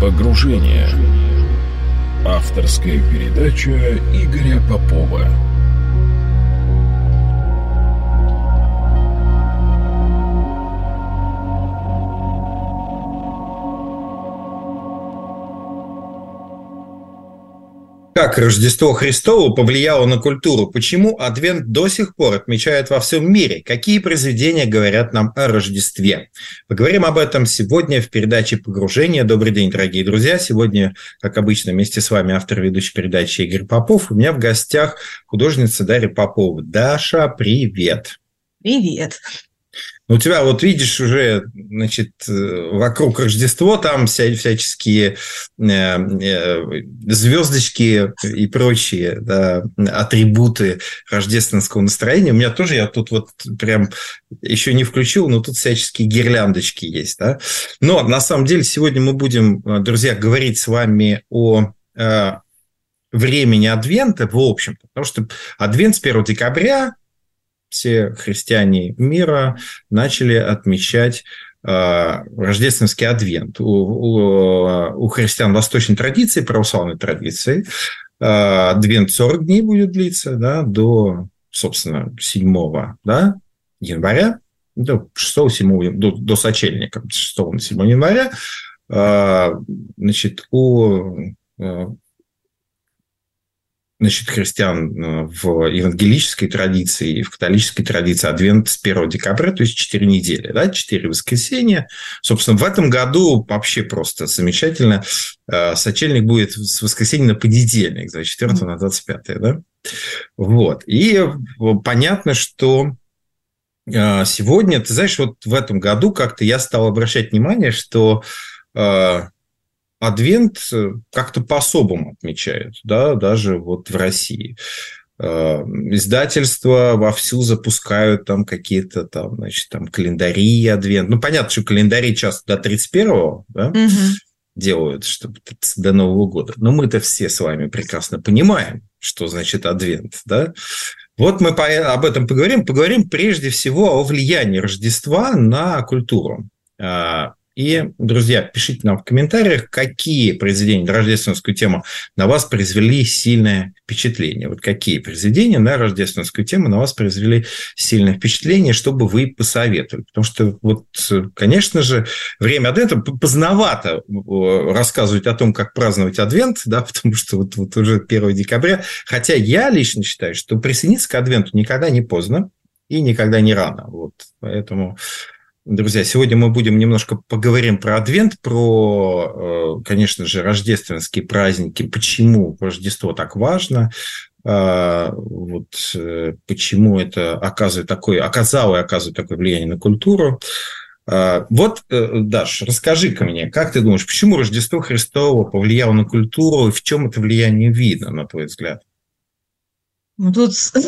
Погружение. Авторская передача Игоря Попова. Как Рождество Христово повлияло на культуру? Почему Адвент до сих пор отмечают во всем мире? Какие произведения говорят нам о Рождестве? Поговорим об этом сегодня в передаче «Погружение». Добрый день, дорогие друзья. Сегодня, как обычно, вместе с вами автор ведущей передачи Игорь Попов. У меня в гостях художница Дарья Попова. Даша, привет. Привет. У тебя, вот видишь, уже, значит, вокруг Рождества там всяческие звездочки и прочие, да, атрибуты рождественского настроения. У меня тоже, я тут вот прям еще не включил, но тут всяческие гирляндочки есть, да. Но на самом деле сегодня мы будем, друзья, говорить с вами о времени Адвента, в общем-то, потому что Адвент с 1 декабря все христиане мира начали отмечать рождественский адвент. У христиан восточной традиции, православной традиции, адвент 40 дней будет длиться, да, до, собственно, 7 января, до 6-7, до сочельника, 6-7 января. Значит, христиан в евангелической традиции и в католической традиции адвент с 1 декабря, то есть 4 недели, да, 4 воскресенья. Собственно, в этом году вообще просто замечательно. Сочельник будет с воскресенья на понедельник, с 24 на 25, да. Вот. И понятно, что сегодня, ты знаешь, вот в этом году как-то я стал обращать внимание, что Адвент как-то по-особому отмечают, да, даже вот в России. Издательства вовсю запускают там какие-то там, значит, там календари Адвент. Ну, понятно, что календари часто до 31-го, да, делают, чтобы до Нового года. Но мы-то все с вами прекрасно понимаем, что значит Адвент, да. Вот мы об этом поговорим. Поговорим прежде всего о влиянии Рождества на культуру. И, друзья, пишите нам в комментариях, какие произведения на рождественскую тему на вас произвели сильное впечатление. Вот какие произведения на рождественскую тему на вас произвели сильное впечатление, чтобы вы посоветовали. Потому что, вот, конечно же, время Адвента поздновато рассказывать о том, как праздновать Адвент, да, потому что вот уже 1 декабря. Хотя я лично считаю, что присоединиться к Адвенту никогда не поздно и никогда не рано. Вот, поэтому... Друзья, сегодня мы будем немножко поговорим про Адвент, про, конечно же, рождественские праздники, почему Рождество так важно, вот, почему это оказывает такое влияние на культуру. Вот, Даш, расскажи-ка мне, как ты думаешь, почему Рождество Христово повлияло на культуру, и в чем это влияние видно, на твой взгляд? Ну, тут...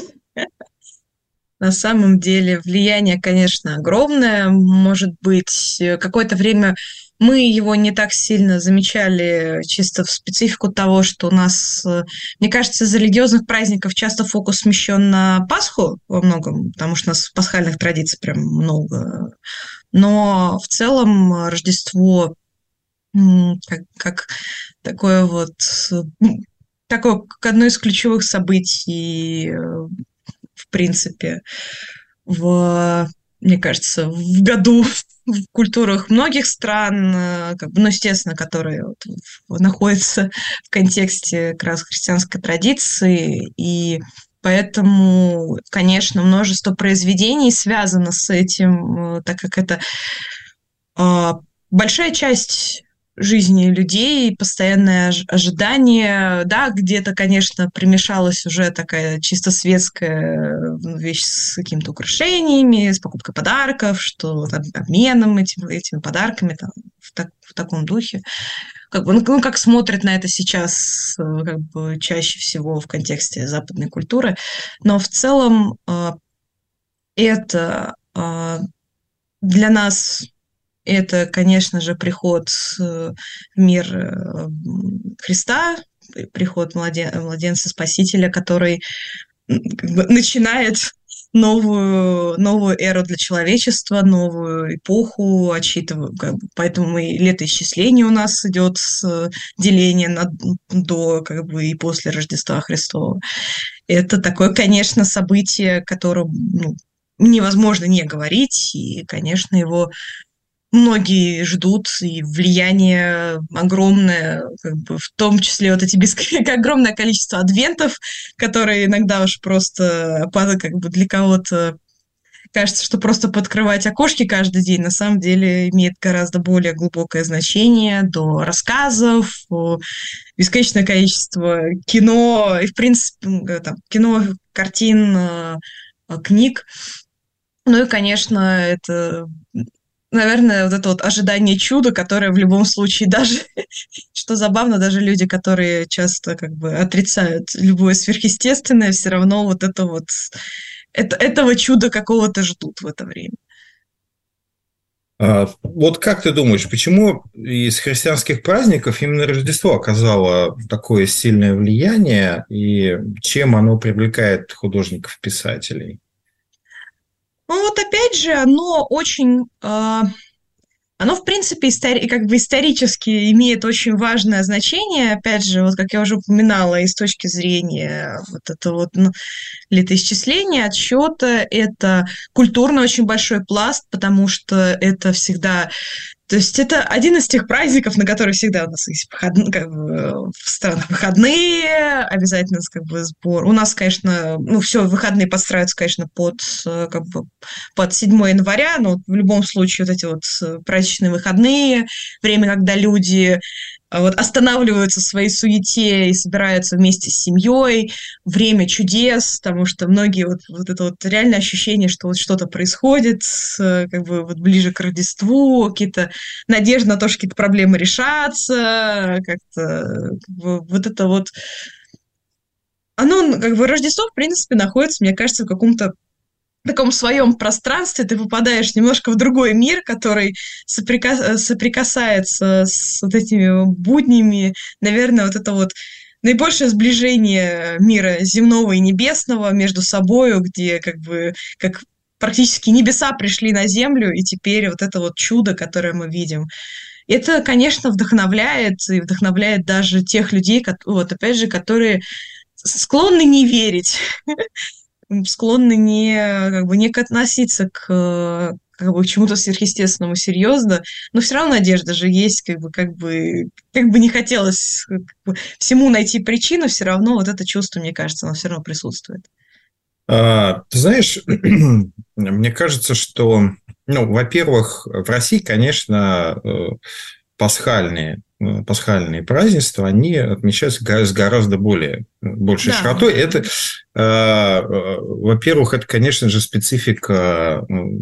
На самом деле влияние, конечно, огромное. Может быть, какое-то время мы его не так сильно замечали чисто в специфику того, что у нас, мне кажется, из религиозных праздников часто фокус смещен на Пасху во многом, потому что у нас пасхальных традиций прям много. Но в целом Рождество как такое вот, такое как одно из ключевых событий, в принципе, мне кажется, в году в культурах многих стран, ну, естественно, которые находятся в контексте как раз христианской традиции, и поэтому, конечно, множество произведений связано с этим, так как это большая часть жизни людей, постоянное ожидание, да, где-то, конечно, примешалась уже такая чисто светская вещь с какими-то украшениями, с покупкой подарков, что обменом этими подарками там, в таком духе. Как бы, ну, как смотрят на это сейчас, как бы чаще всего в контексте западной культуры, но в целом это для нас... Это, конечно же, приход в мир Христа, приход младенца Спасителя, который как бы начинает новую эру для человечества, новую эпоху отсчитываю, поэтому и летоисчисление у нас идет с деления до и после Рождества Христова. Это такое, конечно, событие, которое невозможно не говорить, и, конечно, его многие ждут, и влияние огромное, в том числе вот эти огромное количество адвентов, которые иногда уж просто для кого-то кажется, что просто подкрывать окошки каждый день на самом деле имеет гораздо более глубокое значение, до рассказов, бесконечное количество кино, и в принципе кино, картин, книг. Ну и, конечно, это, наверное, вот это вот ожидание чуда, которое в любом случае даже, что забавно, даже люди, которые часто отрицают любое сверхъестественное, все равно вот этого чуда какого-то ждут в это время. Вот как ты думаешь, почему из христианских праздников именно Рождество оказало такое сильное влияние, и чем оно привлекает художников-писателей? Ну вот опять же, оно очень... Оно, в принципе, исторически имеет очень важное значение. Опять же, вот как я уже упоминала, и с точки зрения летоисчисления, отсчета, это культурно очень большой пласт, потому что это всегда... То есть это один из тех праздников, на которые всегда у нас есть в странах выходные, обязательно сбор. У нас, конечно, все, выходные подстраиваются, конечно, под 7 января, но в любом случае вот эти вот праздничные выходные, время, когда люди останавливаются в своей суете и собираются вместе с семьей, время чудес, потому что многие вот это вот реальное ощущение, что вот что-то происходит, ближе к Рождеству, какие-то надежды на то, что какие-то проблемы решатся, вот это вот... Оно, Рождество, в принципе, находится, мне кажется, в каком-то таком своем пространстве, ты попадаешь немножко в другой мир, который соприкасается с вот этими буднями. Наверное, вот это вот наибольшее сближение мира земного и небесного между собой, где как практически небеса пришли на землю, и теперь вот это вот чудо, которое мы видим. Это, конечно, вдохновляет, и вдохновляет даже тех людей, опять же, которые склонны не верить, склонны не относиться к чему-то сверхъестественному серьезно, но все равно надежда же есть, как бы не хотелось всему найти причину, все равно вот это чувство, мне кажется, оно все равно присутствует. Ты знаешь, мне кажется, что, во-первых, в России, конечно, пасхальные празднества, они отмечаются с гораздо большей широтой. Это, во-первых, это, конечно же, специфика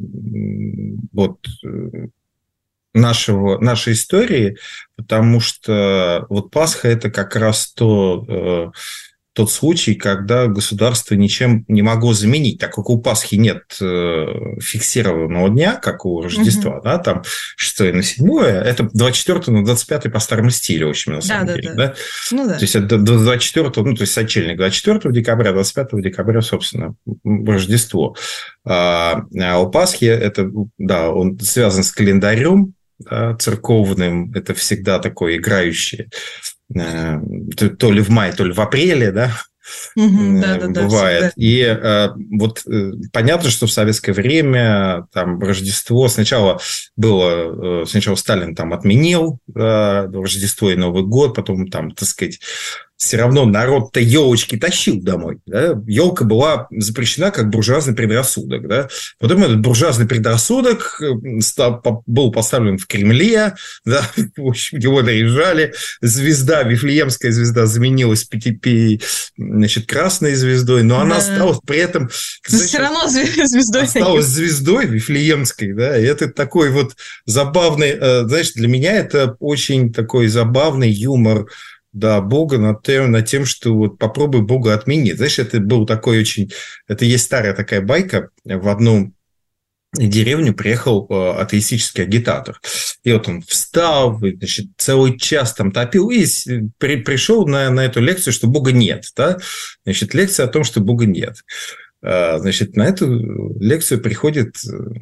нашей истории, потому что вот Пасха – это как раз тот случай, когда государство ничем не могло заменить, так как у Пасхи нет фиксированного дня, как у Рождества, да, там 6 на 7, это 24 на 25 по старому стилю, в общем, на самом деле. Да? Ну, да. То есть, это 24, то есть, сочельник 24 декабря, 25 декабря, собственно, Рождество. А у Пасхи это, да, он связан с календарем, да, церковным, это всегда такое играющее, то ли в мае, то ли в апреле, да, бывает. И понятно, что в советское время там Рождество сначала Сталин там отменил Рождество и Новый год, потом там, так сказать, все равно народ-то елочки тащил домой. Да? Елка была запрещена как буржуазный предрассудок. Да? Потом этот буржуазный предрассудок был поставлен в Кремле, да? В общем, его наряжали. Вифлеемская звезда заменилась красной звездой, но она осталась при этом... Все равно звездой. Осталась звездой Вифлеемской. Да? И это такой вот забавный... Знаешь, для меня это очень такой забавный юмор, да, Бога над тем, что вот попробуй Бога отменить. Знаешь, это был такой очень... Это есть старая такая байка. В одну деревню приехал атеистический агитатор. И вот он встал, значит, целый час там топил и пришел на эту лекцию, что Бога нет. Да? Значит, лекция о том, что Бога нет. Значит, на эту лекцию приходит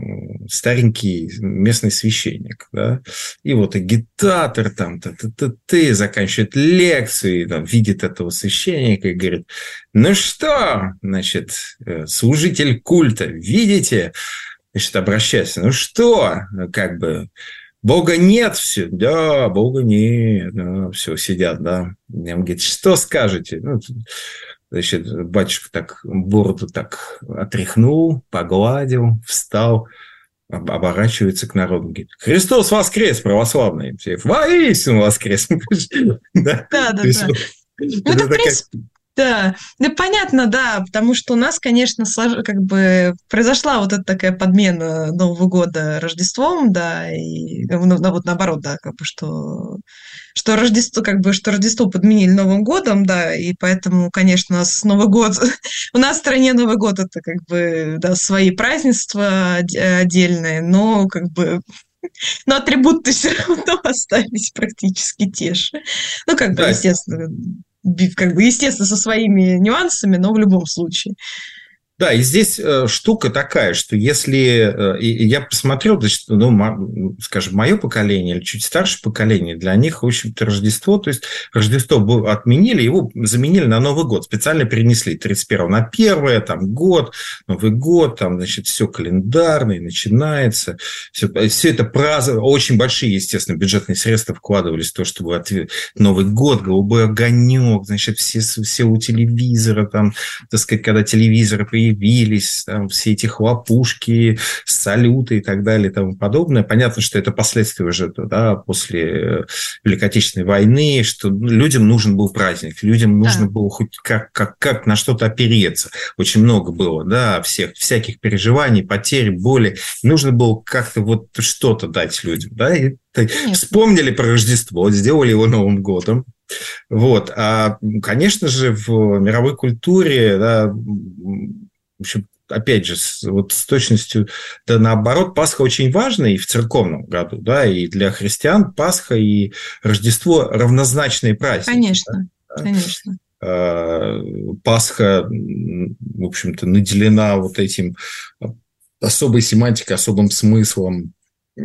старенький местный священник, да, и вот агитатор там, ты заканчивает лекцию, и там видит этого священника и говорит: ну что, значит, служитель культа, видите, значит, обращайся, ну что, как бы, Бога нет, все, да, Бога нет, да, все, сидят, да. Он говорит: что скажете? Ну, значит, батюшка так бороду так отряхнул, погладил, встал, оборачивается к народу, говорит: Христос воскрес, православные. Все: воистину воскрес. Да. Это, в принципе, да, понятно, да, потому что у нас, конечно, как бы произошла вот эта такая подмена Нового года Рождеством, да, и вот наоборот, да, как бы что Рождество, как бы, что Рождество подменили Новым годом, да, и поэтому, конечно, у нас Новый год, у нас в стране Новый год это как бы, да, свои празднества отдельные, но как бы, но атрибуты все равно остались практически те же. Ну, как бы, естественно, со своими нюансами, но в любом случае. Да, и здесь штука такая, что если... И я посмотрел, значит, ну, скажем, мое поколение или чуть старшее поколение, для них, в общем-то, Рождество, то есть Рождество отменили, его заменили на Новый год, специально перенесли 31 на 1, там, год, Новый год, там, значит, все календарное, начинается, все это празднование, очень большие, естественно, бюджетные средства вкладывались в то, чтобы Новый год, голубой огонек, значит, все у телевизора, там, так сказать, когда телевизоры появились, там, все эти хлопушки, салюты и так далее и тому подобное. Понятно, что это последствия уже, да, после Великой Отечественной войны, что людям нужен был праздник, людям нужно было хоть как на что-то опереться. Очень много было, да, всяких переживаний, потерь, боли. Нужно было как-то вот что-то дать людям, да, и вспомнили про Рождество, сделали его Новым годом. Вот. А, конечно же, в мировой культуре, да, в общем, опять же, вот с точностью да наоборот, Пасха очень важна и в церковном году, да, и для христиан Пасха и Рождество равнозначные праздники. Конечно, да? Конечно. Пасха, в общем-то, наделена вот этим особой семантикой, особым смыслом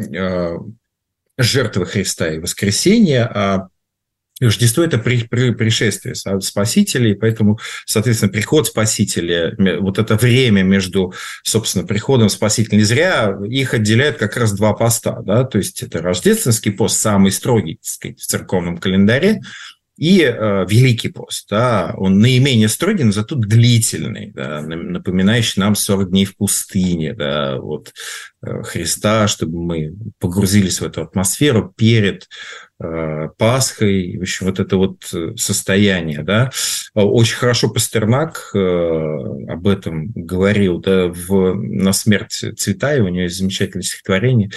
жертвы Христа и воскресения, а Рождество – это пришествие Спасителя, и поэтому, соответственно, приход Спасителя, вот это время между, собственно, приходом Спасителя, не зря их отделяют как раз два поста, да, то есть это рождественский пост, самый строгий, так сказать, в церковном календаре, и Великий пост, да, он наименее строгий, но зато длительный, да, напоминающий нам 40 дней в пустыне, да, вот Христа, чтобы мы погрузились в эту атмосферу перед Пасхой, в общем, вот это вот состояние, да. Очень хорошо Пастернак об этом говорил, да, на смерть Цветаева, у него есть замечательное стихотворение,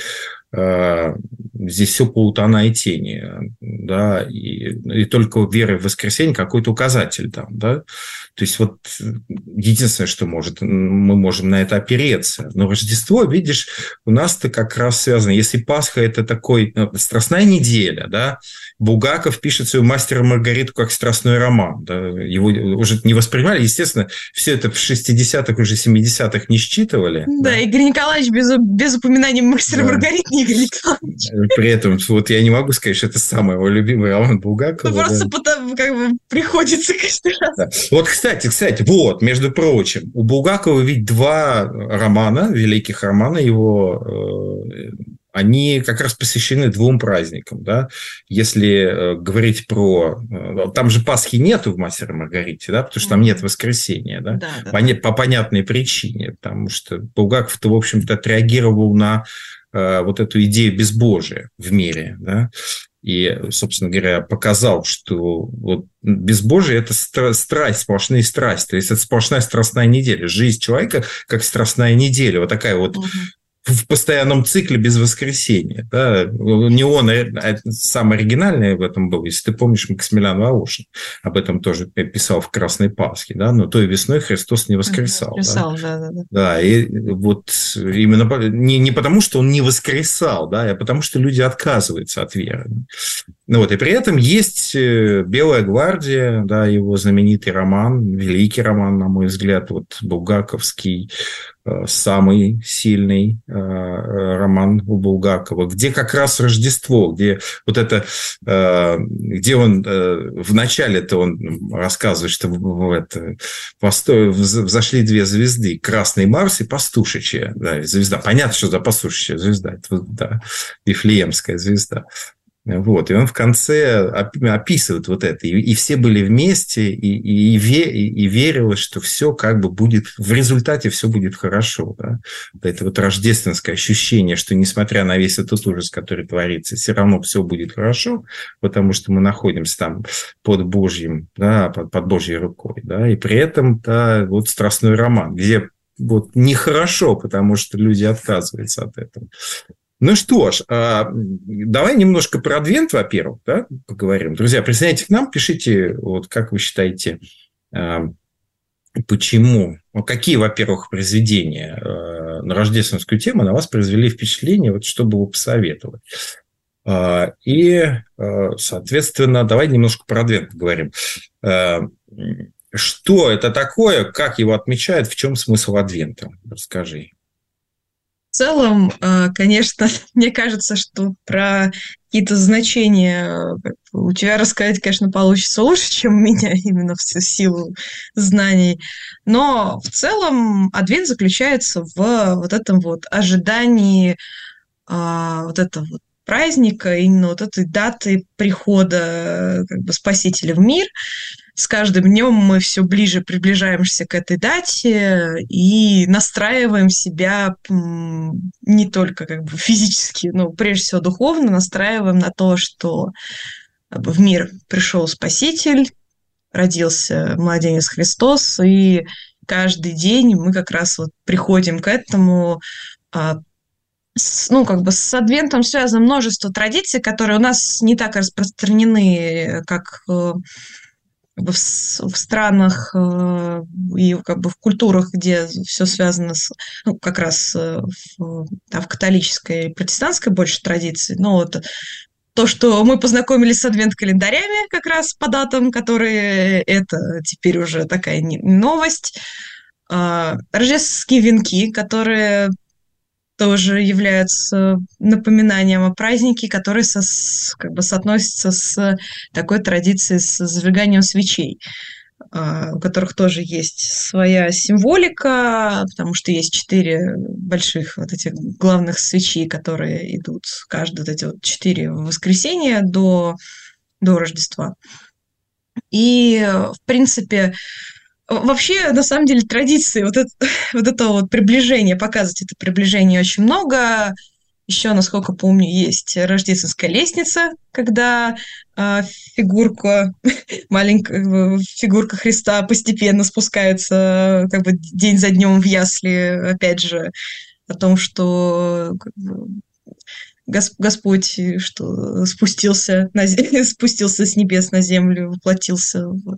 здесь все полутона и тени, да, и только вера в воскресенье какой-то указатель там, да, то есть вот единственное, что мы можем на это опереться, но Рождество, видишь, у нас-то как раз связано, если Пасха – это такой страстная неделя, да, Булгаков пишет свою «Мастера и Маргариту» как страстной роман, да, его уже не воспринимали, естественно, все это в 60-х, уже 70-х не считывали. Да, Игорь Николаевич без упоминания «Мастера и Маргариты» Игорь Николаевич. При этом, вот я не могу сказать, что это самый его любимый роман Булгакова. Ну, просто потому, как бы, приходится каждый раз. Да. Вот, кстати, вот, между прочим, у Булгакова ведь два романа, великих романа его, они как раз посвящены двум праздникам, да. Если говорить про... Там же Пасхи нету в «Мастере и Маргарите», да, потому что там нет воскресения, да, по понятной причине, потому что Булгаков-то, в общем-то, отреагировал на вот эту идею безбожия в мире, да, и, собственно говоря, показал, что вот безбожие – это страсть, сплошные страсти, то есть это сплошная страстная неделя. Жизнь человека как страстная неделя, вот такая вот в постоянном цикле без воскресения. Да? Не он, а самый оригинальный в этом был. Если ты помнишь, Максимилиан Волошин об этом тоже писал в «Красной Пасхе». Да? Но той весной Христос не воскресал. Да, и вот именно не потому, что он не воскресал, да, а потому, что люди отказываются от веры. Ну, вот, и при этом есть «Белая гвардия», да, его знаменитый роман, великий роман, на мой взгляд, вот булгаковский, самый сильный роман у Булгакова, где как раз Рождество, где вот это, где он в начале-то он рассказывает, что взошли две звезды, Красный Марс и Пастушечья, да, звезда. Понятно, что за Пастушечья звезда, это, да, Вифлеемская звезда. Вот, и он в конце описывает вот это. И все были вместе, и верилось, что все как бы будет, в результате все будет хорошо. Да? Это вот рождественское ощущение, что несмотря на весь этот ужас, который творится, все равно все будет хорошо, потому что мы находимся там под Божьим, да, под Божьей рукой. Да? И при этом, да, вот страстной роман, где вот нехорошо, потому что люди отказываются от этого. Ну что ж, давай немножко про Адвент, во-первых, да, поговорим. Друзья, присоединяйтесь к нам, пишите, вот как вы считаете, почему, какие, во-первых, произведения на рождественскую тему на вас произвели впечатление, вот что бы вы посоветовали. И, соответственно, давай немножко про Адвент поговорим. Что это такое, как его отмечают, в чем смысл Адвента? Расскажи. В целом, конечно, мне кажется, что про какие-то значения у тебя рассказать, конечно, получится лучше, чем у меня, именно в силу знаний. Но в целом Адвент заключается в вот этом вот ожидании вот этого вот праздника, именно вот этой даты прихода как бы Спасителя в мир. С каждым днем мы все ближе приближаемся к этой дате и настраиваем себя не только как бы физически, но прежде всего духовно, настраиваем на то, что в мир пришел Спаситель, родился младенец Христос, и каждый день мы как раз вот приходим к этому. Ну, как бы с Адвентом связано множество традиций, которые у нас не так распространены, как в странах и как бы в культурах, где все связано с, ну, как раз в католической и протестантской больше традиции. Но вот то, что мы познакомились с адвент-календарями как раз по датам, которые это теперь уже такая новость. Рождественские венки, которые тоже являются напоминанием о празднике, который как бы соотносится с такой традицией, с зажиганием свечей, у которых тоже есть своя символика, потому что есть 4 больших вот этих главных свечи, которые идут каждые вот эти вот 4 воскресенья до Рождества. И, в принципе, вообще, на самом деле, традиции вот это вот приближение, показывать это приближение очень много. Еще, насколько помню, есть рождественская лестница, когда маленькая фигурка Христа постепенно спускается как бы день за днем в ясли, опять же, о том, что как бы, Господь что спустился с небес на землю, воплотился вот,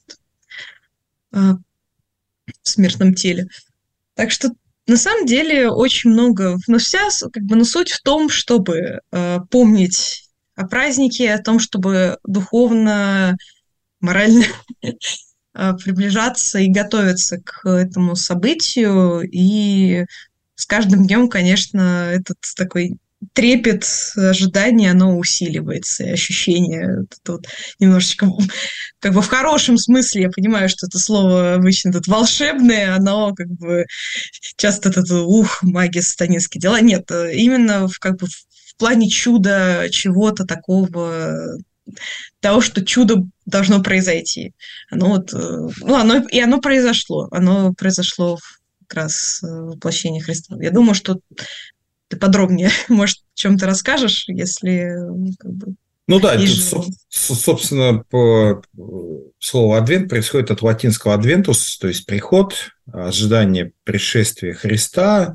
в смертном теле. Так что на самом деле очень много, но суть в том, чтобы помнить о празднике, о том, чтобы духовно, морально приближаться и готовиться к этому событию. И с каждым днем, конечно, этот такой трепет, ожидание, оно усиливается, и ощущение вот немножечко, как бы в хорошем смысле, я понимаю, что это слово обычно тут волшебное, оно как бы часто магия, сатанинские дела. Нет, именно как бы в плане чуда, чего-то такого, того, что чудо должно произойти. Оно произошло. Оно произошло как раз воплощение Христа. Я думаю, что ты подробнее, может, о чем-то расскажешь, если как бы... Ну да, собственно, по слову «адвент» происходит от латинского «adventus», то есть приход, ожидание пришествия Христа.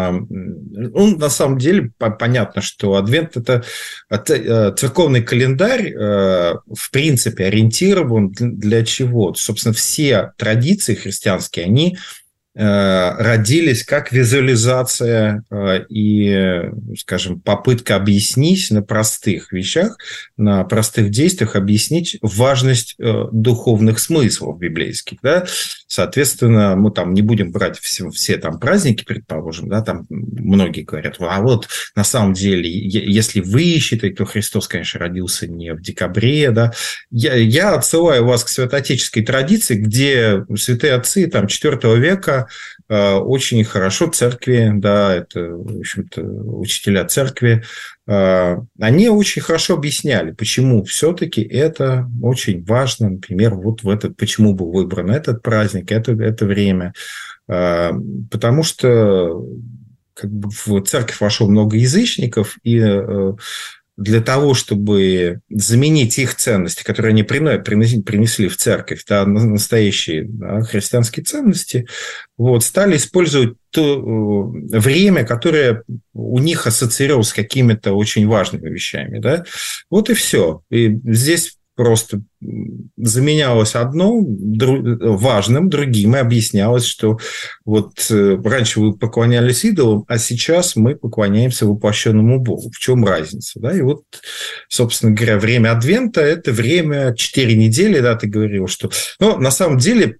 На самом деле понятно, что адвент – это церковный календарь, в принципе, ориентирован для чего? Собственно, все традиции христианские, они родились как визуализация и, скажем, попытка объяснить на простых вещах, на простых действиях объяснить важность духовных смыслов библейских. Да? Соответственно, мы там не будем брать все там праздники, предположим, да, там многие говорят, а вот на самом деле, если вы считаете, то Христос, конечно, родился не в декабре. Да? Я отсылаю вас к святоотеческой традиции, где святые отцы там, IV века очень хорошо церкви, да, это, в общем-то, учителя церкви, они очень хорошо объясняли, почему все-таки это очень важно, например, вот почему был выбран этот праздник, это время, потому что как бы в церковь вошло много язычников, и для того, чтобы заменить их ценности, которые они принесли в церковь, да, настоящие, да, христианские ценности, вот, стали использовать то время, которое у них ассоциировалось с какими-то очень важными вещами. Да? Вот и все. И здесь просто заменялось одно важным другим, и объяснялось, что вот раньше вы поклонялись идолам, а сейчас мы поклоняемся воплощенному Богу. В чем разница? Да? И вот, собственно говоря, время Адвента – это время 4 недели, да, ты говорил, что… Но на самом деле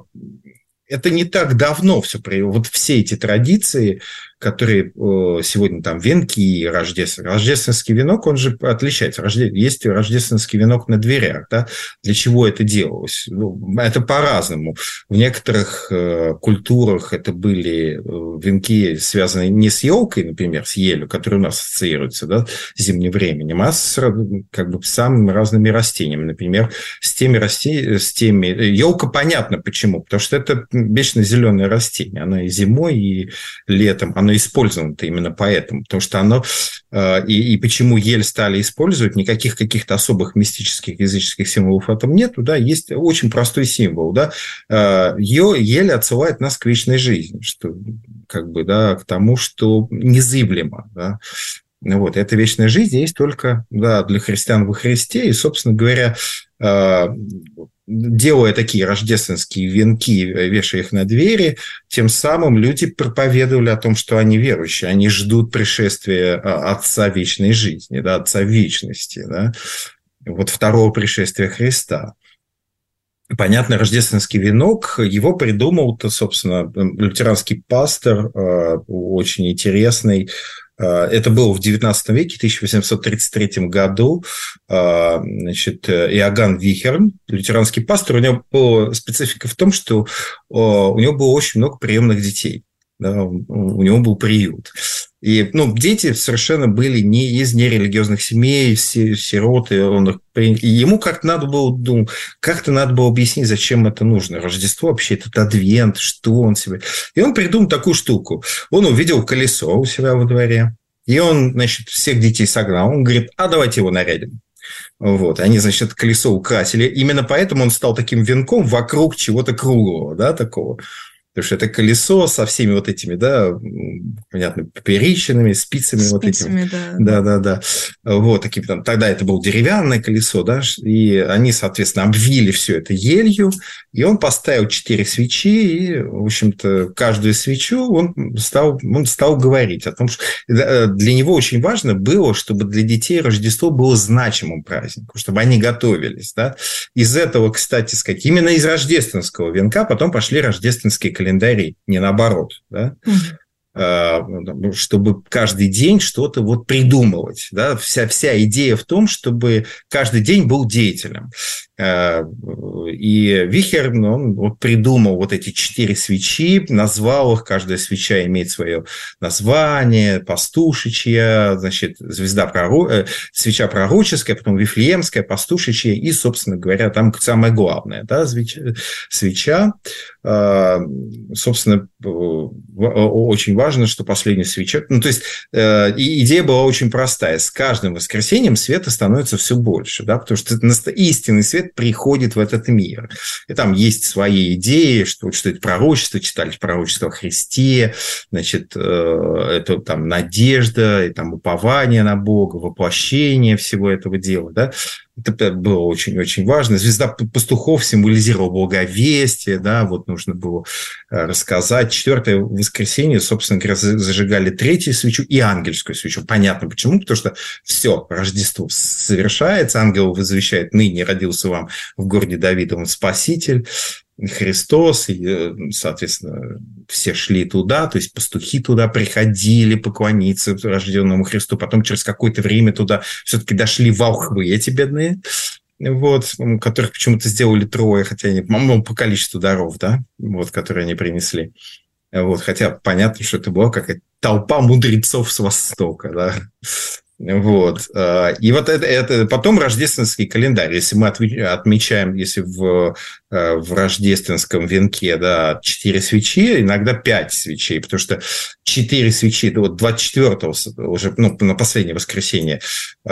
это не так давно вот все эти традиции, которые сегодня там венки, рождественский венок, он же отличается. Есть рождественский венок на дверях. Да? Для чего это делалось? Это по-разному. В некоторых культурах это были венки, связанные не с елкой, например, с елью, которая у нас ассоциируется, да, с зимним временем, а с как бы самыми разными растениями. Например, с теми елка понятно почему, потому что это вечно зеленое растение. Оно и зимой, и летом. Оно использовано-то именно поэтому, потому что оно… И почему ель стали использовать, никаких каких-то особых мистических языческих символов в этом нету, да, есть очень простой символ, да, ель отсылает нас к вечной жизни, что, как бы, да, к тому, что незыблемо, да. Вот, эта вечная жизнь есть только, да, для христиан во Христе, и, собственно говоря, делая такие рождественские венки, вешая их на двери, тем самым люди проповедовали о том, что они верующие, они ждут пришествия Отца вечной жизни, да, Отца вечности, да, вот второго пришествия Христа. Понятно, рождественский венок, его придумал-то, собственно, лютеранский пастор, очень интересный. Это было в XIX веке, в 1833 году. Значит, Иоганн Вихерн, лютеранский пастор, у него была специфика в том, что у него было очень много приемных детей. Да, у него был приют. И дети совершенно были не из нерелигиозных семей, сироты. И ему как-то надо было объяснить, зачем это нужно. Рождество вообще, этот адвент, что он себе… И он придумал такую штуку. Он увидел колесо у себя во дворе, и он, значит, всех детей согнал. Он говорит, давайте его нарядим. Вот. Они, значит, это колесо украсили. Именно поэтому он стал таким венком вокруг чего-то круглого, да, такого. Потому что это колесо со всеми вот этими, да, понятно, поперечинами, спицами вот этими. Да. Вот таким там. Тогда это было деревянное колесо, да, и они, соответственно, обвили все это елью, и он поставил 4 свечи, и, в общем-то, каждую свечу он стал говорить о том, что для него очень важно было, чтобы для детей Рождество было значимым праздником, чтобы они готовились, да. Из этого, кстати сказать, именно из рождественского венка потом пошли рождественские календари, не наоборот, да? Чтобы каждый день что-то вот придумывать. Да? Вся идея в том, чтобы каждый день был деятелем. И Вихерн, он вот придумал вот эти 4 свечи, назвал их, каждая свеча имеет свое название, пастушечья, значит, свеча пророческая, потом вифлеемская, пастушечья, и, собственно говоря, там самое главное, да, свеча, собственно, очень важно, что последняя свеча… то есть, идея была очень простая. С каждым воскресеньем света становится все больше, да, потому что истинный свет приходит в этот мир. И там есть свои идеи, что это пророчество, читали пророчество о Христе, значит, это там надежда, и там упование на Бога, воплощение всего этого дела, да. Это было очень-очень важно. Звезда пастухов символизировала благовестие, да, вот нужно было рассказать. 4-е воскресенье, собственно говоря, зажигали 3-ю свечу и ангельскую свечу. Понятно почему, потому что все, Рождество совершается, ангел возвещает: ныне родился вам в городе Давидовом Спаситель, Христос, и, соответственно, все шли туда, то есть пастухи туда приходили поклониться рожденному Христу, потом через какое-то время туда все-таки дошли волхвы эти бедные, вот, которых почему-то сделали 3, хотя они, по количеству даров, да, вот, которые они принесли. Вот, хотя понятно, что это была какая-то толпа мудрецов с Востока, да. Вот. И вот это потом рождественский календарь. Если мы отмечаем, если в рождественском венке, да, 4 свечи, иногда 5 свечей, потому что 4 свечи, вот 24-го уже, ну, на последнее воскресенье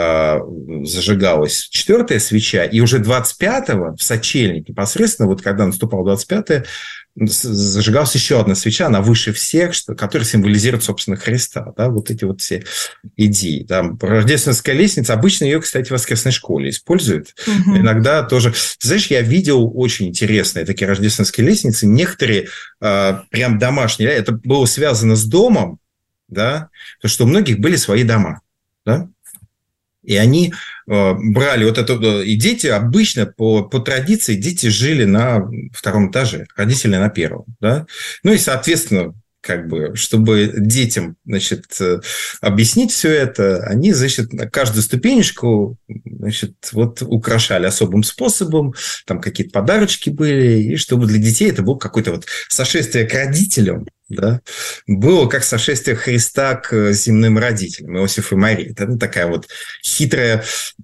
зажигалась 4-я свеча, и уже 25-го в сочельник непосредственно, вот когда наступал 25-е, зажигалась еще одна свеча, она выше всех, которая символизирует, собственно, Христа. Да, вот эти вот все идеи. Там рождественская лестница, обычно ее, кстати, в воскресной школе используют. Угу. Иногда тоже. Ты знаешь, я видел очень интересные такие рождественские лестницы. Некоторые прям домашние. Это было связано с домом, да, потому что у многих были свои дома. Да? И они брали вот это... И дети обычно, по традиции, дети жили на 2-м этаже, родители на 1-м. Да? Ну и, соответственно, как бы, чтобы детям, значит, объяснить все это, они, значит, на каждую ступенечку, значит, вот украшали особым способом, там какие-то подарочки были, и чтобы для детей это было какое-то вот сошествие к родителям, да, было как сошествие Христа к земным родителям, Иосиф и Мария. Это такая вот хитрая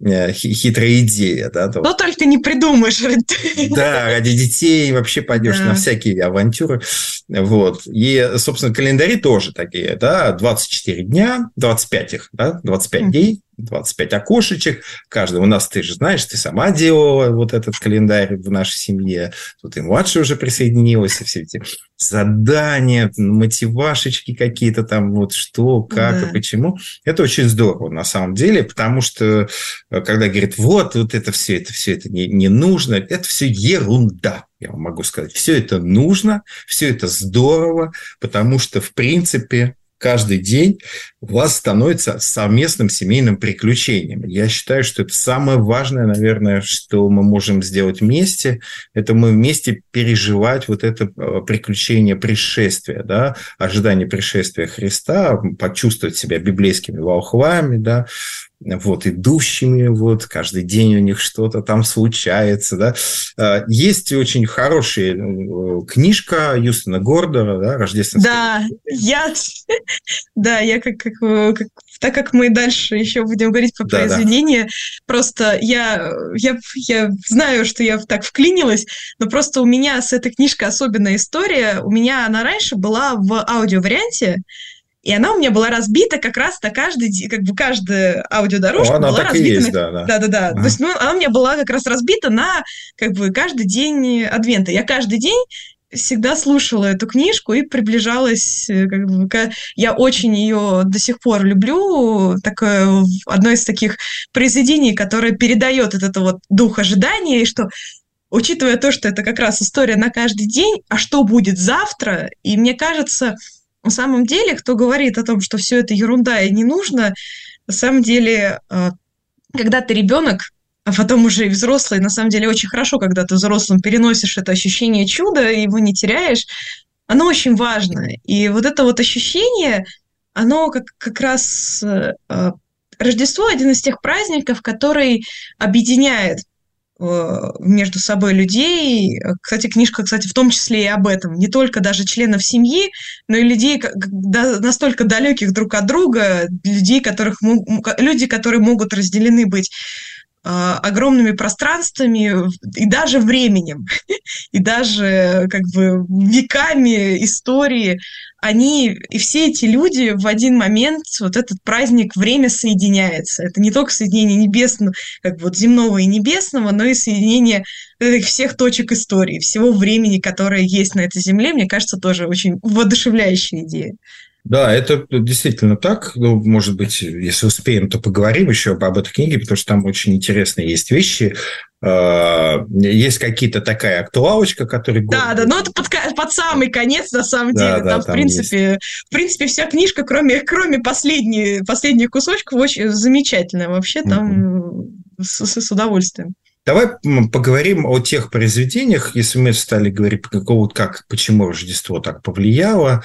идея. Да, но только не придумаешь. Да, ради детей вообще пойдешь на всякие авантюры. Вот. И, собственно, календари тоже такие. Да, 24 дня, 25 их, да, 25 дней, 25 окошечек. Каждый у нас, ты же знаешь, ты сама делала вот этот календарь в нашей семье. Тут и младшая уже присоединилась, и все эти задания, мотивашечки какие-то там, вот что, как и почему. Это очень здорово на самом деле, потому что когда говорят, вот это все это не нужно, это все ерунда. Я вам могу сказать, все это нужно, все это здорово, потому что, в принципе, каждый день у вас становится совместным семейным приключением. Я считаю, что это самое важное, наверное, что мы можем сделать вместе. Это мы вместе переживать вот это приключение пришествия, да, ожидание пришествия Христа, почувствовать себя библейскими волхвами, да, вот, идущими, вот, каждый день у них что-то там случается, да. Есть очень хорошая книжка Юстона Гордора, да, «Рождественская». Да, я так как мы дальше еще будем говорить по произведению, просто я знаю, что я так вклинилась, но просто у меня с этой книжкой особенная история. У меня она раньше была в аудиоварианте, и она у меня была разбита как раз на каждая аудиодорожка она была так разбита. И есть, да. Да. То есть, она у меня была как раз разбита на каждый день Адвента. Я каждый день всегда слушала эту книжку и приближалась, я очень ее до сих пор люблю, такое одно из таких произведений, которое передает это вот дух ожидания, и что, учитывая то, что это как раз история на каждый день, а что будет завтра, и мне кажется, на самом деле, кто говорит о том, что все это ерунда и не нужно, на самом деле, когда ты ребенок, а потом уже и взрослый, на самом деле очень хорошо, когда ты взрослым переносишь это ощущение чуда, и его не теряешь, оно очень важно. И вот это вот ощущение, оно как раз... Рождество – один из тех праздников, который объединяет между собой людей. Кстати, книжка, в том числе и об этом. Не только даже членов семьи, но и людей настолько далеких друг от друга, люди, которые могут разделены быть огромными пространствами и даже временем, и даже веками истории. И все эти люди в один момент, вот этот праздник, время соединяется. Это не только соединение небесного, земного и небесного, но и соединение всех точек истории, всего времени, которое есть на этой земле. Мне кажется, тоже очень воодушевляющая идея. Да, это действительно так. Ну, может быть, если успеем, то поговорим еще об этой книге, потому что там очень интересные есть вещи. Есть какие-то такая актуалочка, которая... Да, но это под самый конец, на самом деле. Да, там, в принципе, вся книжка, кроме последних кусочков, очень замечательная. Вообще, там с удовольствием. Давай поговорим о тех произведениях, если мы стали говорить, почему Рождество так повлияло.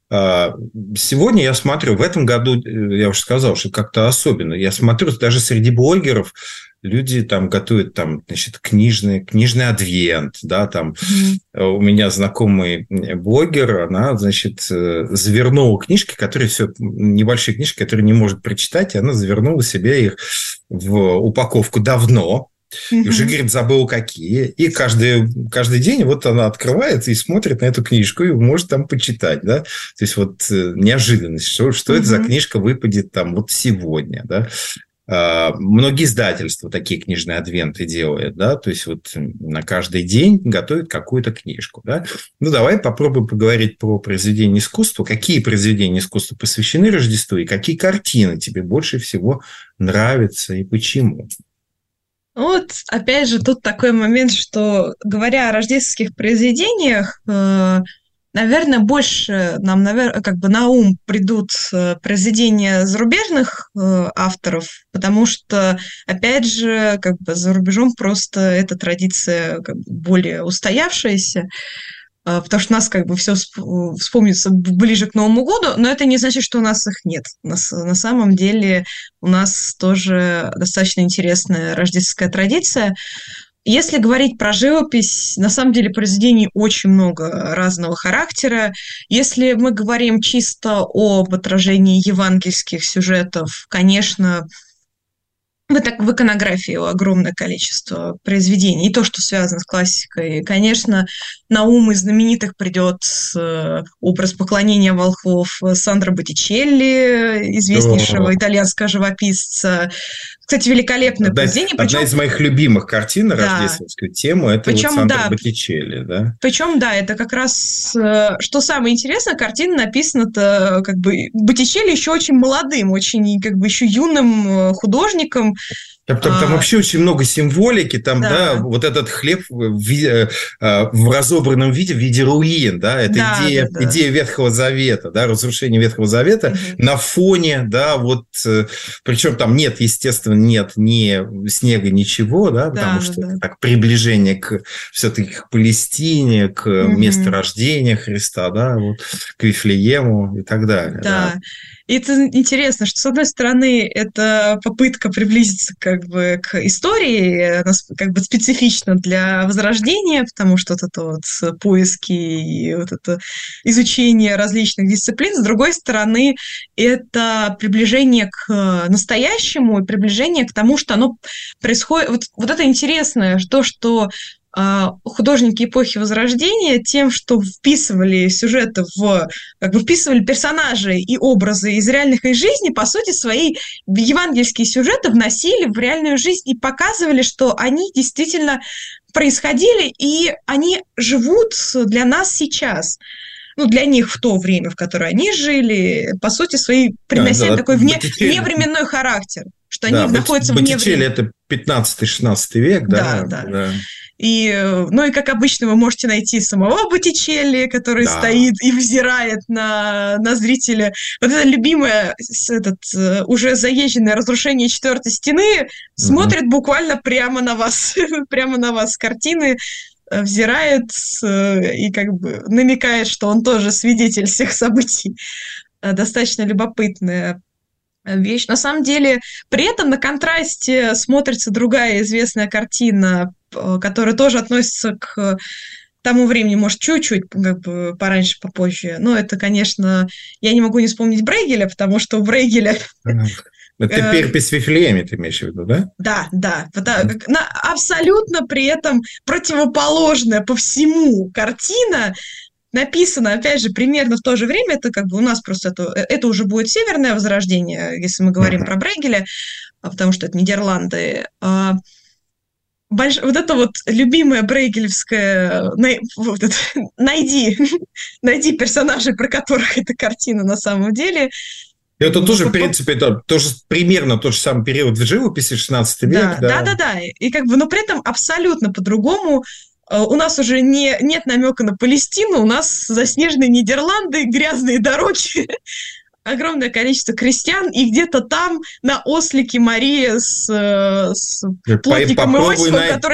Сегодня я смотрю, в этом году, я уже сказал, что как-то особенно. Я смотрю, даже среди блогеров люди там готовят книжный адвент, да, там у меня знакомый блогер, она, завернула книжки, небольшие книжки, которые не может прочитать, и она завернула себе их в упаковку давно. И уже, говорит, забыл какие. И каждый день вот она открывает и смотрит на эту книжку и может там почитать, да. То есть, вот неожиданность, что это за книжка выпадет там вот сегодня, да. Многие издательства такие книжные адвенты делают, да, то есть, вот на каждый день готовят какую-то книжку, да. Ну, давай попробуем поговорить про произведения искусства. Какие произведения искусства посвящены Рождеству и какие картины тебе больше всего нравятся и почему? Вот, опять же, тут такой момент, что, говоря о рождественских произведениях, наверное, больше нам, на ум придут произведения зарубежных авторов, потому что, опять же, за рубежом просто эта традиция более устоявшаяся, потому что у нас все вспомнится ближе к Новому году, но это не значит, что у нас их нет. На самом деле у нас тоже достаточно интересная рождественская традиция. Если говорить про живопись, на самом деле произведений очень много разного характера. Если мы говорим чисто об отражении евангельских сюжетов, конечно, в иконографии огромное количество произведений, и то, что связано с классикой. Конечно, на ум из знаменитых придет образ «Поклонения волхвов» Сандро Боттичелли, известнейшего итальянского живописца. Кстати, великолепное произведение. Одна из моих любимых картин на рождественскую тему – это Сандро Боттичелли. Да? Причем, это как раз, что самое интересное, картина написана-то Боттичелли еще очень молодым, очень еще юным художником. Там вообще очень много символики, там, вот этот хлеб в разобранном виде, в виде руин, да, это идея Ветхого Завета, да, разрушение Ветхого Завета на фоне, да, вот, причем там нет, естественно, нет ни снега, ничего, да, потому что это так приближение все-таки к Палестине, к месту рождения Христа, да, вот, к Вифлеему и так далее. Да. И это интересно, что, с одной стороны, это попытка приблизиться к истории, специфично для Возрождения, потому что вот это вот поиски и вот это изучение различных дисциплин. С другой стороны, это приближение к настоящему и приближение к тому, что оно происходит. Вот это интересное, то, что художники эпохи Возрождения тем, что вписывали сюжеты вписывали персонажи и образы из реальных их жизней, по сути, свои евангельские сюжеты вносили в реальную жизнь и показывали, что они действительно происходили, и они живут для нас сейчас. Ну, для них в то время, в которое они жили, по сути, приносили такой вневременной характер, что они находятся вне времени. Боттичелли – это 15-16 век, да? Да. И как обычно, вы можете найти самого Боттичелли, который стоит и взирает на зрителя. Вот это любимое, уже заезженное разрушение четвертой стены смотрит буквально прямо на вас с картины, взирает и намекает, что он тоже свидетель всех событий. Достаточно любопытная вещь. На самом деле, при этом на контрасте смотрится другая известная картина, которая тоже относится к тому времени, может, чуть-чуть пораньше, попозже. Но это, конечно, я не могу не вспомнить Брейгеля, потому что у Брейгеля... Это перепись в Вифлееме, ты имеешь в виду, да? Да. Абсолютно при этом противоположная по всему картина, написано, опять же, примерно в то же время. Это у нас просто это уже будет Северное Возрождение, если мы говорим про Брейгеля, потому что это Нидерланды. вот это вот любимое брейгелевское найди персонажей, про которых эта картина на самом деле. Это тоже, в принципе, это тоже примерно тот же самый период в живописи, 16 век. Да. И как бы, но при этом абсолютно по-другому. У нас уже нет намека на Палестину, у нас заснеженные Нидерланды, грязные дороги, огромное количество крестьян, и где-то там на ослике Мария с плотником Иосифом, который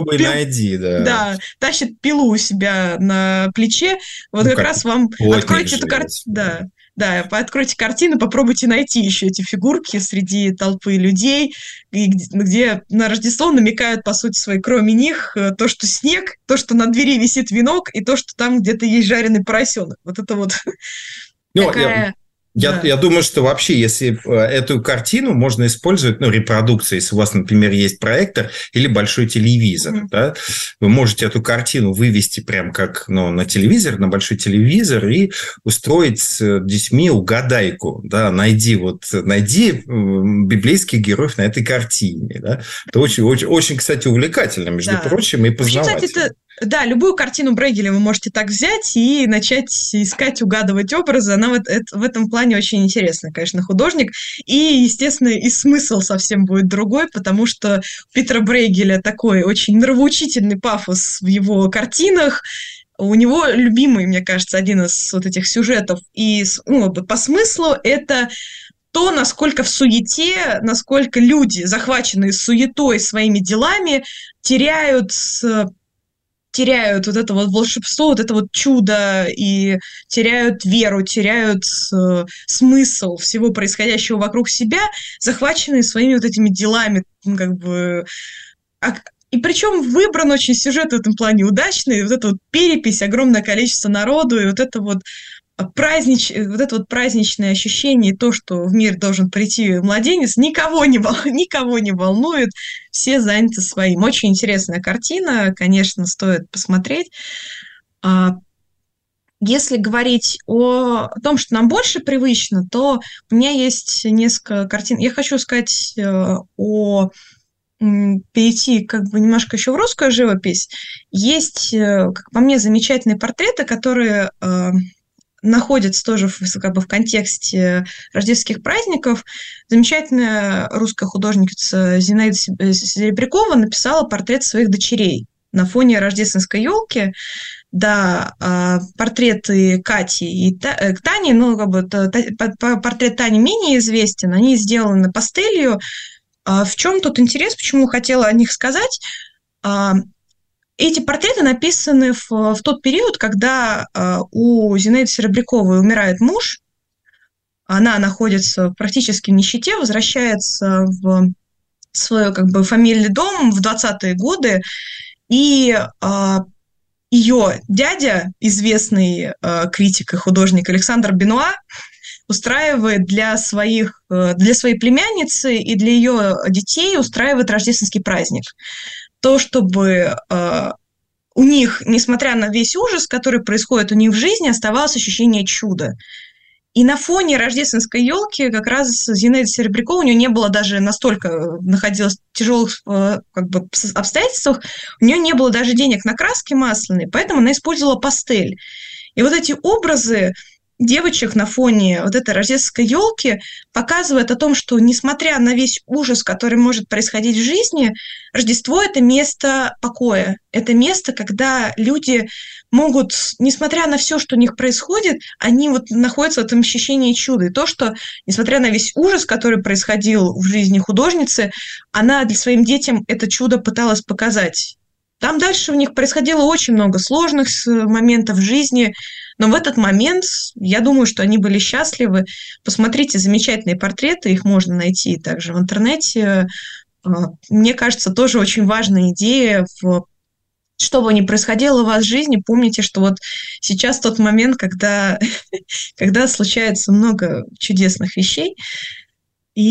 тащит пилу у себя на плече. Вот как раз вам откройте эту картину. Да, откройте картину, попробуйте найти еще эти фигурки среди толпы людей, где на Рождество намекают, по сути своей, кроме них, то, что снег, то, что на двери висит венок, и то, что там где-то есть жареный поросенок. Вот это вот такая... Я думаю, что вообще, если эту картину можно использовать, репродукция, если у вас, например, есть проектор или большой телевизор, да, вы можете эту картину вывести прям как на телевизор, на большой телевизор и устроить с детьми угадайку, да, найди библейских героев на этой картине, да. Это очень, кстати, увлекательно, между прочим, и познавательно. Кстати, да, любую картину Брейгеля вы можете так взять и начать искать, угадывать образы. Она в этом плане очень интересная, конечно, художник. И, естественно, и смысл совсем будет другой, потому что у Питера Брейгеля такой очень нравоучительный пафос в его картинах. У него любимый, мне кажется, один из вот этих сюжетов и по смыслу это то, насколько в суете, насколько люди, захваченные суетой своими делами, теряют вот это вот волшебство, вот это вот чудо, и теряют веру, теряют смысл всего происходящего вокруг себя, захваченные своими вот этими делами, как бы... И причем выбран очень сюжет в этом плане удачный, вот эта вот перепись, огромное количество народу, и вот это вот праздничное ощущение, и то, что в мир должен прийти младенец, никого не волнует, все заняты своим. Очень интересная картина, конечно, стоит посмотреть. Если говорить о том, что нам больше привычно, то у меня есть несколько картин. Я хочу сказать перейти как бы немножко еще в русскую живопись. Есть, как по мне, замечательные портреты, которые... находится тоже как бы в контексте рождественских праздников. Замечательная русская художница Зинаида Серебрякова написала портрет своих дочерей на фоне рождественской елки. Да, портреты Кати и Тани, портрет Тани менее известен, они сделаны пастелью. В чем тут интерес, почему хотела о них сказать? Эти портреты написаны в тот период, когда у Зинаиды Серебряковой умирает муж, она находится практически в нищете, возвращается в свой как бы фамильный дом в 20-е годы, и ее дядя, известный критик и художник Александр Бенуа, устраивает для своей племянницы и для ее детей устраивает рождественский праздник. То, чтобы у них, несмотря на весь ужас, который происходит у них в жизни, оставалось ощущение чуда. И на фоне рождественской елки как раз Зинаида Серебрякова, у нее не было даже настолько, находилась в тяжелых как бы обстоятельствах, у нее не было даже денег на краски масляные, поэтому она использовала пастель. И вот эти образы девочек на фоне вот этой рождественской елки показывает о том, что, несмотря на весь ужас, который может происходить в жизни, Рождество – это место покоя. Это место, когда люди могут, несмотря на все, что у них происходит, они вот находятся в этом ощущении чуда. И то, что, несмотря на весь ужас, который происходил в жизни художницы, она для своим детям это чудо пыталась показать. Там дальше у них происходило очень много сложных моментов в жизни, но в этот момент, я думаю, что они были счастливы. Посмотрите замечательные портреты, их можно найти также в интернете. Мне кажется, тоже очень важная идея, что бы ни происходило у вас в жизни, помните, что вот сейчас тот момент, когда случается много чудесных вещей,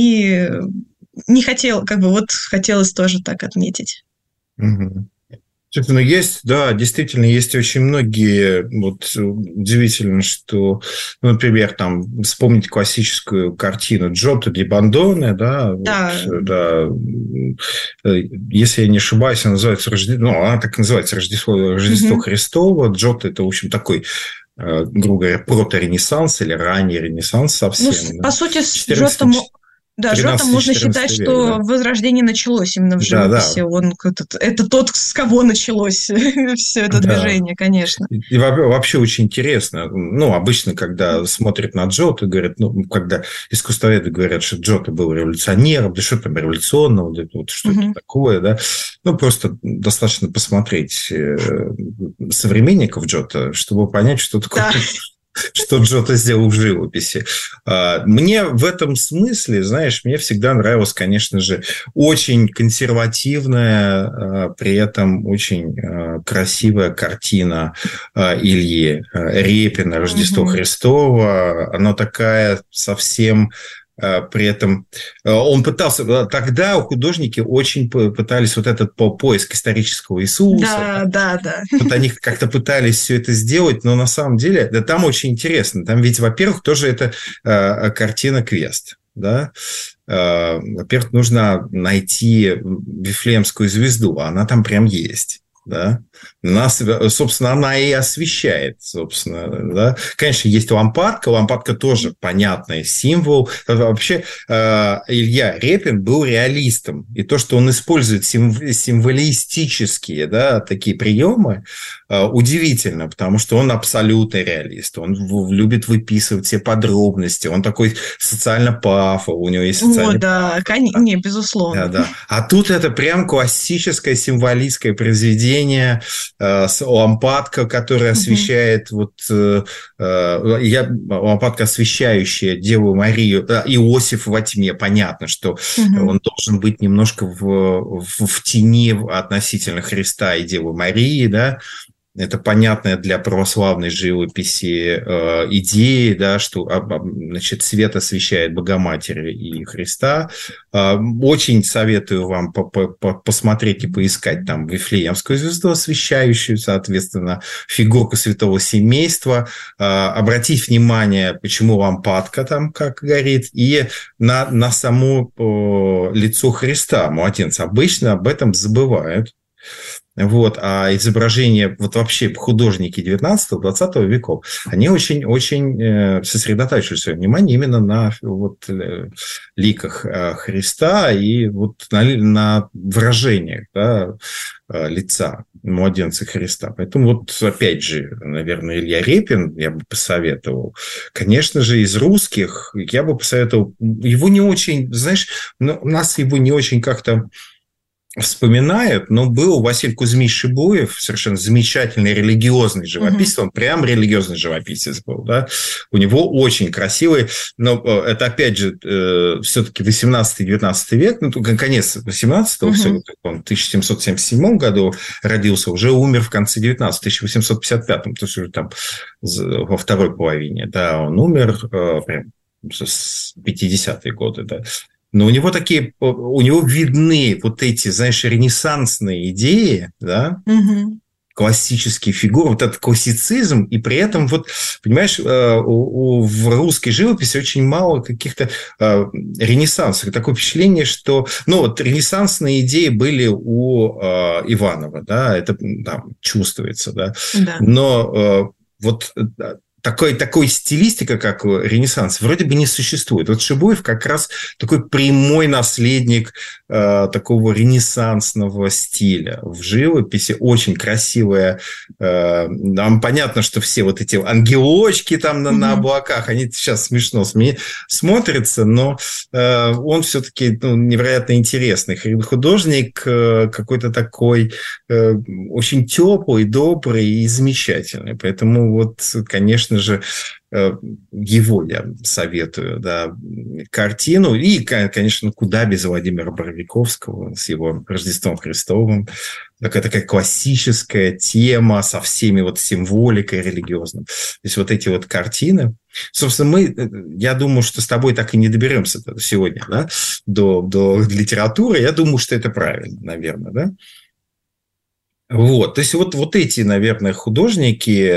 и хотелось тоже так отметить. Угу. Слушай, ну есть, да, действительно, есть очень многие, вот удивительно, что, ну, например, там, вспомнить классическую картину Джотто ди Бондоне, да, Да. вот, да, если я не ошибаюсь, она называется Рождество, ну, она так и называется, Рождество Христово. Джотто – это, в общем, такой, грубо говоря, прото-ренессанс или ранний ренессанс совсем. Ну, по сути, с 14, Джотто... Да, Джотто можно 13-14 считать, век, что да. возрождение началось именно в живописи. Да. Он это тот, с кого началось все это движение, конечно. И вообще очень интересно. Ну, обычно, когда смотрят на Джотто, говорят, ну, когда искусствоведы говорят, что Джотто был революционером, да что там революционного, да, вот что это такое, да. Ну, просто достаточно посмотреть современников Джотто, чтобы понять, что такое... Что Джотто сделал в живописи. Мне в этом смысле, знаешь, мне всегда нравилась, конечно же, очень консервативная, при этом очень красивая картина Ильи Репина «Рождество Христово». Она такая совсем... При этом он пытался... Тогда художники очень пытались вот этот поиск исторического Иисуса. Да. Вот они как-то пытались все это сделать, но на самом деле... Да, там очень интересно. Там ведь, во-первых, тоже это картина-квест. Да? Во-первых, нужно найти Вифлеемскую звезду, а она там прям есть. Да? Нас, собственно, она и освещает, собственно, да. Конечно, есть лампадка тоже понятный символ. Вообще Илья Репин был реалистом, и то, что он использует символистические, да, такие приемы, удивительно, потому что он абсолютный реалист, он любит выписывать все подробности, он такой социально пафовый, у него есть социальный пафос. Не, безусловно. Да. А тут это прям классическое символистское произведение, лампадка, которая освещает лампадка, освещающая Деву Марию, Иосиф во тьме. Понятно, что он должен быть немножко в тени относительно Христа и Девы Марии, да. Это понятная для православной живописи идея, да, что, значит, свет освещает Богоматерь и Христа. Очень советую вам посмотреть и поискать там Вифлеемскую звезду, освещающую, соответственно, фигурку Святого Семейства, обратить внимание, почему лампадка там как горит, и на само лицо Христа, младенца. Обычно об этом забывают. Вот, а изображения, вот вообще художники 19-20 веков, они очень сосредотачивали свое внимание именно на вот ликах Христа и вот на выражениях, да, лица младенца Христа. Поэтому вот опять же, наверное, Илья Репин я бы посоветовал. Конечно же, из русских я бы посоветовал, его не очень, знаешь, у нас его не очень как-то вспоминают, но был Василий Кузьмич Шибуев, совершенно замечательный религиозный живописец, он прям религиозный живописец был, да, у него очень красивый, но это опять же все-таки 18-19 век, ну, конец 18-го, все-таки он в 1777 году родился, уже умер в конце 19-го, в 1855, то есть уже там во второй половине, да, он умер прям с 50-е годы, да. Но у него видны вот эти, знаешь, ренессансные идеи, да, классические фигуры, вот этот классицизм, и при этом, вот, понимаешь, в русской живописи очень мало каких-то ренессансов. Такое впечатление, что, ну, вот ренессансные идеи были у Иванова, да, это там чувствуется, да. Но вот... Такой стилистика, как Ренессанс, вроде бы не существует. Вот Шибуев как раз такой прямой наследник такого ренессансного стиля в живописи. Очень красивая. Нам понятно, что все вот эти ангелочки там на облаках, они сейчас смешно смотрятся, но он все-таки невероятно интересный художник, какой-то такой очень теплый, добрый и замечательный. Поэтому вот, конечно же, его я советую, да, картину. И, конечно, куда без Владимира Боровиковского с его Рождеством Христовым. Такая классическая тема со всеми вот символикой религиозной. То есть вот эти вот картины. Собственно, я думаю, что с тобой так и не доберемся сегодня, да, до литературы. Я думаю, что это правильно, наверное, да? Вот, то есть вот эти, наверное, художники,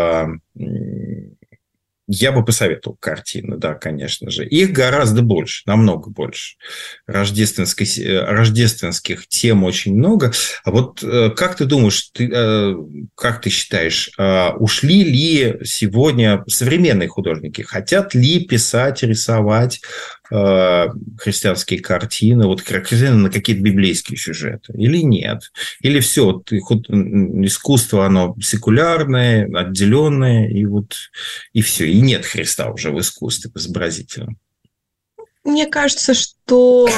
я бы посоветовал картины, да, конечно же. Их гораздо больше, намного больше. Рождественских тем очень много. А вот как ты думаешь, как ты считаешь, ушли ли сегодня современные художники? Хотят ли писать, рисовать христианские картины, вот картины на какие-то библейские сюжеты? Или нет? Или все, искусство, оно секулярное, отделенное, и все, и нет Христа уже в искусстве изобразительном? Мне кажется, что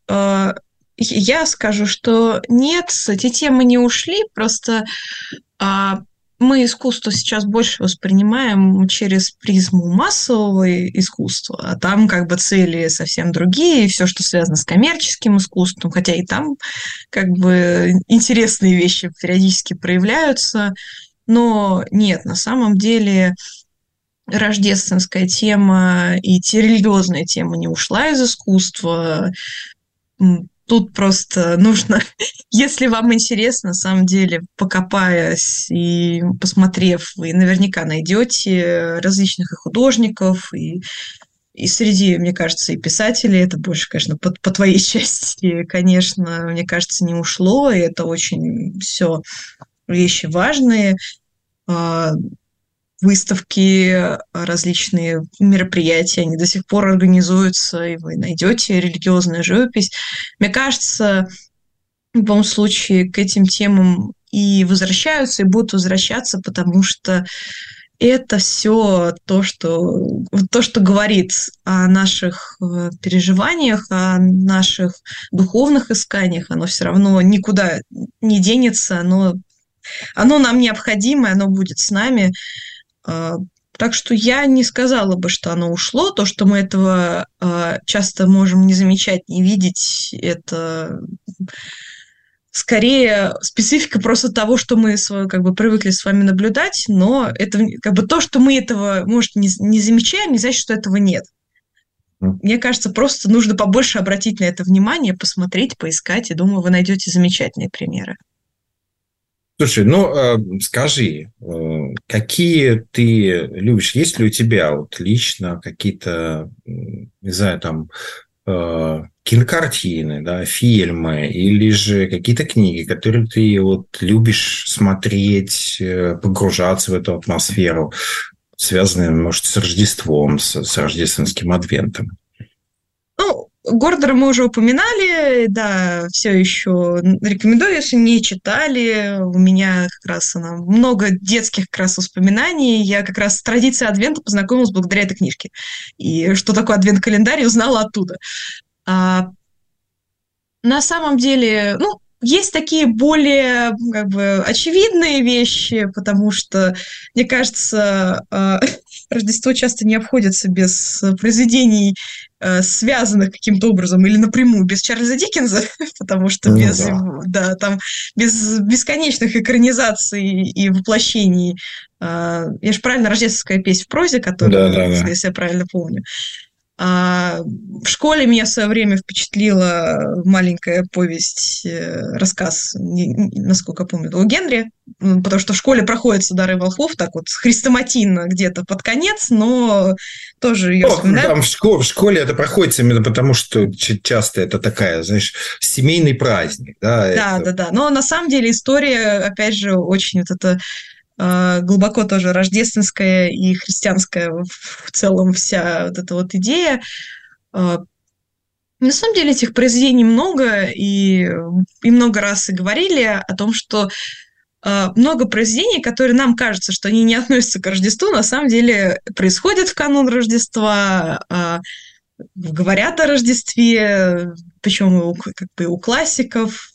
я скажу, что нет, эти темы не ушли, просто мы искусство сейчас больше воспринимаем через призму массового искусства, а там как бы цели совсем другие, и все, что связано с коммерческим искусством, хотя и там как бы интересные вещи периодически проявляются, но нет, на самом деле рождественская тема и религиозная тема не ушла из искусства. Тут просто нужно, если вам интересно, на самом деле, покопаясь и посмотрев, вы наверняка найдете различных и художников, и среди, мне кажется, и писателей, это больше, конечно, по твоей части, конечно, мне кажется, не ушло, и это очень все вещи важные. Выставки, различные мероприятия, они до сих пор организуются, и вы найдете религиозную живопись. Мне кажется, в любом случае к этим темам и возвращаются, и будут возвращаться, потому что это все то, что говорит о наших переживаниях, о наших духовных исканиях, оно все равно никуда не денется, оно нам необходимо, оно будет с нами. Так что я не сказала бы, что оно ушло. То, что мы этого часто можем не замечать, не видеть, это скорее специфика просто того, что мы как бы привыкли с вами наблюдать, но это как бы то, что мы этого, может, не замечаем, не значит, что этого нет. Мне кажется, просто нужно побольше обратить на это внимание, посмотреть, поискать, и думаю, вы найдете замечательные примеры. Слушай, скажи, какие ты любишь? Есть ли у тебя вот лично какие-то, не знаю, там, кинокартины, да, фильмы или же какие-то книги, которые ты вот любишь смотреть, погружаться в эту атмосферу, связанные, может, с Рождеством, с рождественским адвентом? Гордора мы уже упоминали, да, все еще рекомендую, если не читали. У меня как раз много детских как раз воспоминаний. Я как раз с традицией адвента познакомилась благодаря этой книжке. И что такое адвент-календарь, узнала оттуда. На самом деле, есть такие более как бы очевидные вещи, потому что, мне кажется, Рождество часто не обходится без произведений, связанных каким-то образом или напрямую без Чарльза Диккенса, потому что там без бесконечных экранизаций и воплощений. Я же правильно, «Рождественская песнь в прозе», которая, если я правильно помню. В школе меня в свое время впечатлила маленькая повесть, рассказ, насколько я помню, о Генри, потому что в школе проходят «Дары волхвов», так вот, хрестоматийно где-то под конец, но тоже ее вспоминаю. Там в школе это проходит именно потому, что часто это такая, знаешь, семейный праздник. Да. Но на самом деле история, опять же, очень вот это глубоко тоже рождественская и христианская в целом вся вот эта вот идея. На самом деле этих произведений много, и много раз и говорили о том, что много произведений, которые нам кажется, что они не относятся к Рождеству, на самом деле происходят в канун Рождества, говорят о Рождестве, причем у классиков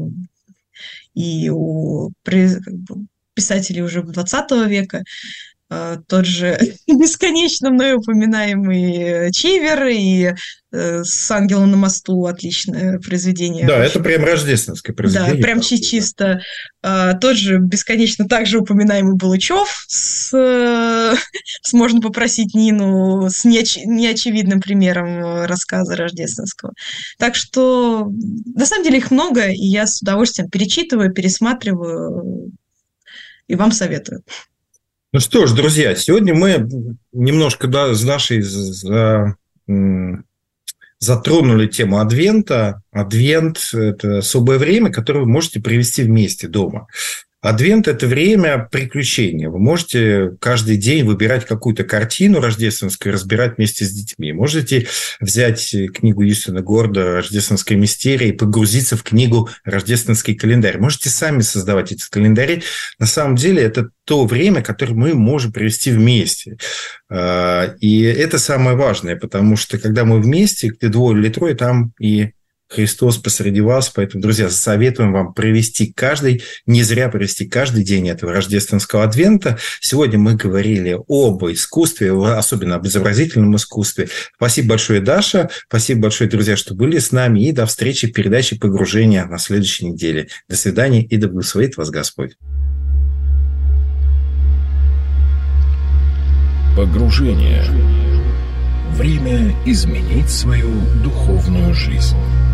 и у писателей уже 20 века. тот же бесконечно мной упоминаемый «Чивер» и «С ангелом на мосту» отличное произведение. Да, это прям рождественское произведение. Да, прям чисто. Тот же бесконечно также упоминаемый Балычев с «Можно попросить Нину» с неочевидным примером рассказа рождественского. Так что, на самом деле, их много, и я с удовольствием перечитываю, пересматриваю, и вам советую. Ну что ж, друзья, сегодня мы немножко с Дашей затронули тему Адвента. Адвент – это особое время, которое вы можете провести вместе дома. Адвент – это время приключения. Вы можете каждый день выбирать какую-то картину рождественскую, разбирать вместе с детьми. Можете взять книгу Юстина Горда «Рождественская мистерия» и погрузиться в книгу «Рождественский календарь». Можете сами создавать эти календари. На самом деле, это то время, которое мы можем провести вместе. И это самое важное, потому что, когда мы вместе, где двое или трое, там и Христос посреди вас. Поэтому, друзья, советуем вам не зря провести каждый день этого рождественского адвента. Сегодня мы говорили об искусстве, особенно об изобразительном искусстве. Спасибо большое, Даша. Спасибо большое, друзья, что были с нами. И до встречи в передаче «Погружение» на следующей неделе. До свидания и да благословит вас Господь. Погружение. Время изменить свою духовную жизнь.